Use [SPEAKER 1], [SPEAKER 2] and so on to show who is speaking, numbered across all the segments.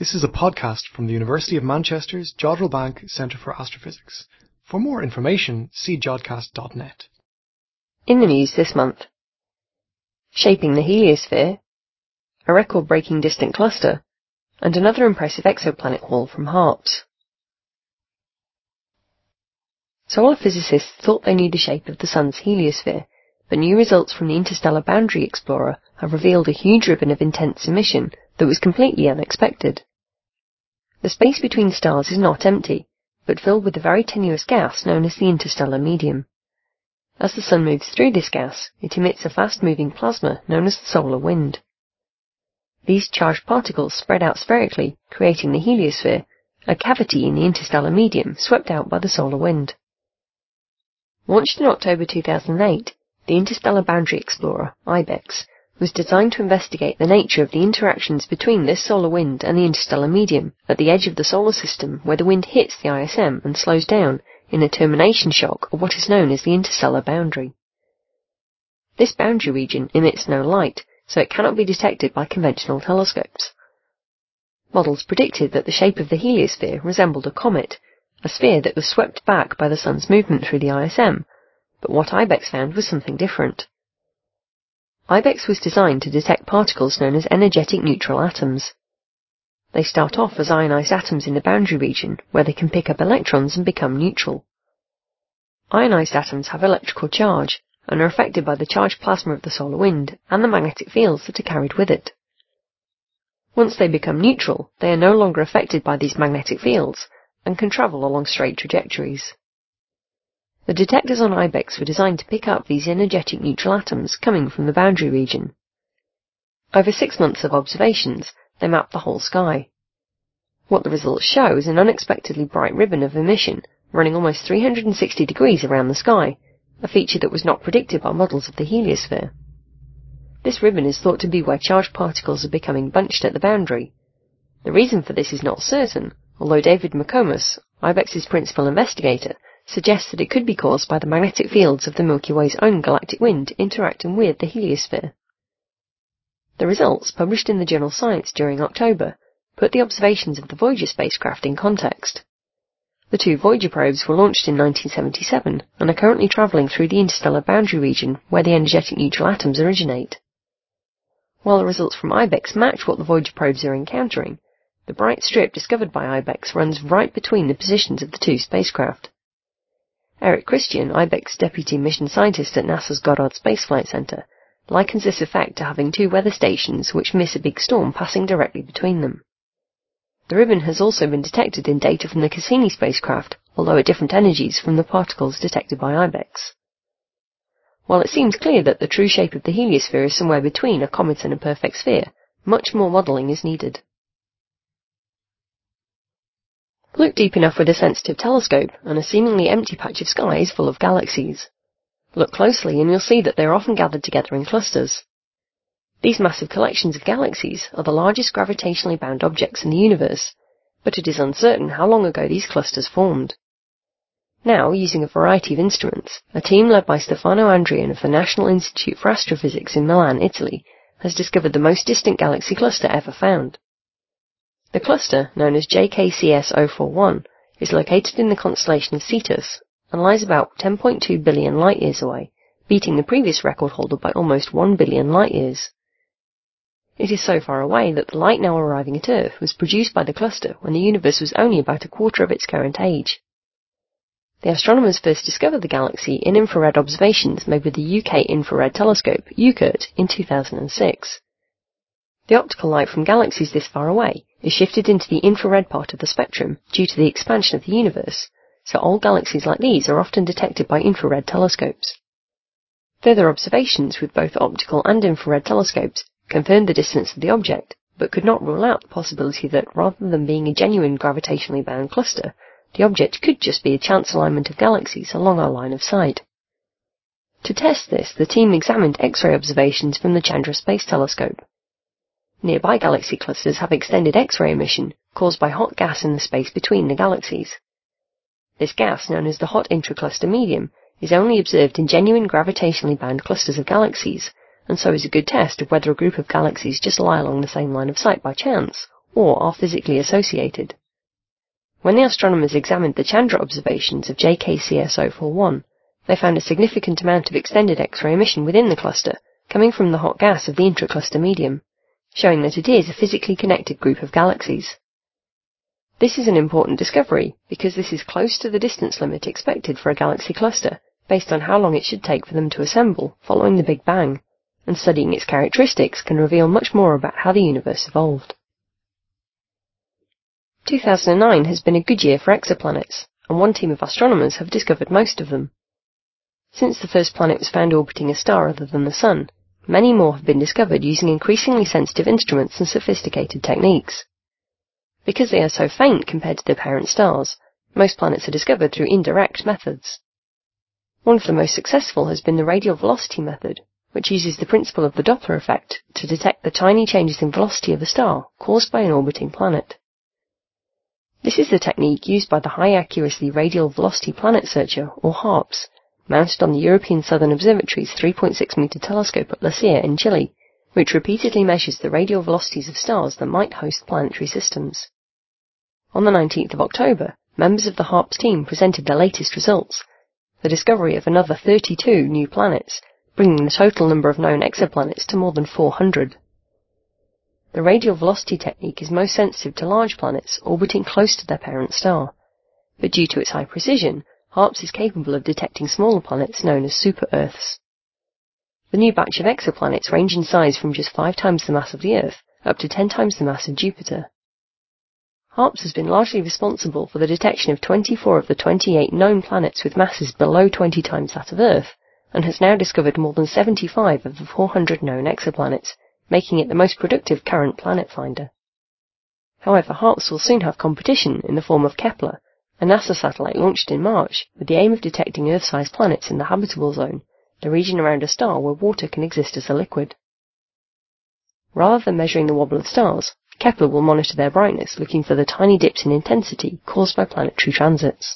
[SPEAKER 1] This is a podcast from the University of Manchester's Jodrell Bank Centre for Astrophysics. For more information, see jodcast.net.
[SPEAKER 2] In the news this month: shaping the heliosphere, a record-breaking distant cluster, and another impressive exoplanet haul from HARPS. Solar physicists thought they knew the shape of the Sun's heliosphere, but new results from the Interstellar Boundary Explorer have revealed a huge ribbon of intense emission that was completely unexpected. The space between stars is not empty, but filled with a very tenuous gas known as the interstellar medium. As the Sun moves through this gas, it emits a fast-moving plasma known as the solar wind. These charged particles spread out spherically, creating the heliosphere, a cavity in the interstellar medium swept out by the solar wind. Launched in October 2008, the Interstellar Boundary Explorer, IBEX, was designed to investigate the nature of the interactions between this solar wind and the interstellar medium at the edge of the solar system where the wind hits the ISM and slows down in a termination shock of what is known as the interstellar boundary. This boundary region emits no light, so it cannot be detected by conventional telescopes. Models predicted that the shape of the heliosphere resembled a comet, a sphere that was swept back by the Sun's movement through the ISM, but what IBEX found was something different. IBEX was designed to detect particles known as energetic neutral atoms. They start off as ionized atoms in the boundary region, where they can pick up electrons and become neutral. Ionized atoms have electrical charge, and are affected by the charged plasma of the solar wind and the magnetic fields that are carried with it. Once they become neutral, they are no longer affected by these magnetic fields, and can travel along straight trajectories. The detectors on IBEX were designed to pick up these energetic neutral atoms coming from the boundary region. Over 6 months of observations, they mapped the whole sky. What the results show is an unexpectedly bright ribbon of emission running almost 360 degrees around the sky, a feature that was not predicted by models of the heliosphere. This ribbon is thought to be where charged particles are becoming bunched at the boundary. The reason for this is not certain, although David McComas, IBEX's principal investigator, suggests that it could be caused by the magnetic fields of the Milky Way's own galactic wind interacting with the heliosphere. The results, published in the journal Science during October, put the observations of the Voyager spacecraft in context. The 2 Voyager probes were launched in 1977 and are currently travelling through the interstellar boundary region where the energetic neutral atoms originate. While the results from IBEX match what the Voyager probes are encountering, the bright strip discovered by IBEX runs right between the positions of the 2 spacecraft. Eric Christian, IBEX deputy mission scientist at NASA's Goddard Space Flight Center, likens this effect to having 2 weather stations which miss a big storm passing directly between them. The ribbon has also been detected in data from the Cassini spacecraft, although at different energies from the particles detected by IBEX. While it seems clear that the true shape of the heliosphere is somewhere between a comet and a perfect sphere, much more modelling is needed. Look deep enough with a sensitive telescope, and a seemingly empty patch of sky is full of galaxies. Look closely and you'll see that they are often gathered together in clusters. These massive collections of galaxies are the largest gravitationally bound objects in the universe, but it is uncertain how long ago these clusters formed. Now, using a variety of instruments, a team led by Stefano Andrian of the National Institute for Astrophysics in Milan, Italy, has discovered the most distant galaxy cluster ever found. The cluster, known as JKCS 041, is located in the constellation of Cetus and lies about 10.2 billion light-years away, beating the previous record holder by almost 1 billion light-years. It is so far away that the light now arriving at Earth was produced by the cluster when the universe was only about a quarter of its current age. The astronomers first discovered the galaxy in infrared observations made with the UK Infrared Telescope, UCIRT, in 2006. The optical light from galaxies this far away is shifted into the infrared part of the spectrum due to the expansion of the universe, so old galaxies like these are often detected by infrared telescopes. Further observations with both optical and infrared telescopes confirmed the distance of the object, but could not rule out the possibility that rather than being a genuine gravitationally bound cluster, the object could just be a chance alignment of galaxies along our line of sight. To test this, the team examined X-ray observations from the Chandra Space Telescope. Nearby galaxy clusters have extended X-ray emission caused by hot gas in the space between the galaxies. This gas, known as the hot intracluster medium, is only observed in genuine gravitationally bound clusters of galaxies, and so is a good test of whether a group of galaxies just lie along the same line of sight by chance, or are physically associated. When the astronomers examined the Chandra observations of JKCS 041, they found a significant amount of extended X-ray emission within the cluster, coming from the hot gas of the intracluster medium, showing that it is a physically connected group of galaxies. This is an important discovery because this is close to the distance limit expected for a galaxy cluster, based on how long it should take for them to assemble following the Big Bang, and studying its characteristics can reveal much more about how the universe evolved. 2009 has been a good year for exoplanets, and one team of astronomers have discovered most of them. Since the first planet was found orbiting a star other than the Sun, many more have been discovered using increasingly sensitive instruments and sophisticated techniques. Because they are so faint compared to their parent stars, most planets are discovered through indirect methods. One of the most successful has been the radial velocity method, which uses the principle of the Doppler effect to detect the tiny changes in velocity of a star caused by an orbiting planet. This is the technique used by the High Accuracy Radial Velocity Planet Searcher, or HARPS, mounted on the European Southern Observatory's 3.6-metre telescope at La Silla in Chile, which repeatedly measures the radial velocities of stars that might host planetary systems. On the 19th of October, members of the HARPS team presented their latest results, the discovery of another 32 new planets, bringing the total number of known exoplanets to more than 400. The radial velocity technique is most sensitive to large planets orbiting close to their parent star, but due to its high precision, HARPS is capable of detecting smaller planets known as super-Earths. The new batch of exoplanets range in size from just 5 times the mass of the Earth up to 10 times the mass of Jupiter. HARPS has been largely responsible for the detection of 24 of the 28 known planets with masses below 20 times that of Earth, and has now discovered more than 75 of the 400 known exoplanets, making it the most productive current planet finder. However, HARPS will soon have competition in the form of Kepler, a NASA satellite launched in March with the aim of detecting Earth-sized planets in the habitable zone, the region around a star where water can exist as a liquid. Rather than measuring the wobble of stars, Kepler will monitor their brightness, looking for the tiny dips in intensity caused by planetary transits.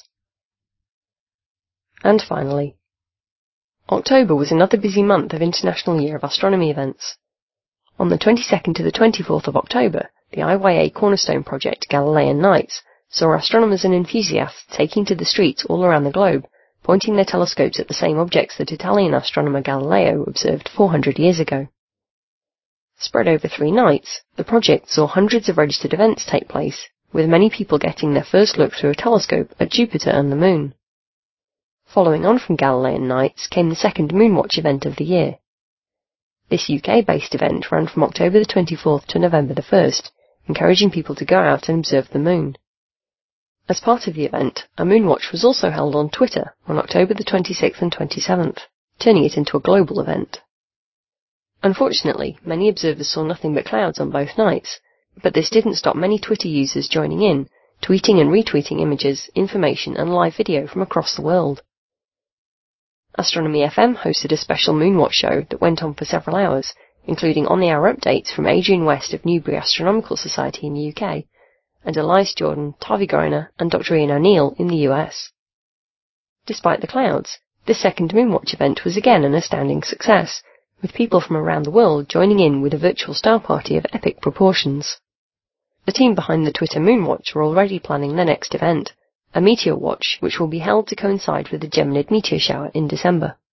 [SPEAKER 2] And finally, October was another busy month of International Year of Astronomy events. On the 22nd to the 24th of October, the IYA Cornerstone project Galilean Nights saw astronomers and enthusiasts taking to the streets all around the globe, pointing their telescopes at the same objects that Italian astronomer Galileo observed 400 years ago. Spread over 3 nights, the project saw hundreds of registered events take place, with many people getting their first look through a telescope at Jupiter and the Moon. Following on from Galilean Nights came the second Moonwatch event of the year. This UK-based event ran from October the 24th to November the 1st, encouraging people to go out and observe the Moon. As part of the event, a Moonwatch was also held on Twitter on October the 26th and 27th, turning it into a global event. Unfortunately, many observers saw nothing but clouds on both nights, but this didn't stop many Twitter users joining in, tweeting and retweeting images, information and live video from across the world. Astronomy FM hosted a special Moonwatch show that went on for several hours, including on-the-hour updates from Adrian West of Newbury Astronomical Society in the UK, and Elias Jordan, Tavi Groner and Dr. Ian O'Neill in the US. Despite the clouds, this second Moonwatch event was again an astounding success, with people from around the world joining in with a virtual star party of epic proportions. The team behind the Twitter Moonwatch are already planning their next event, a Meteor Watch, which will be held to coincide with the Geminid meteor shower in December.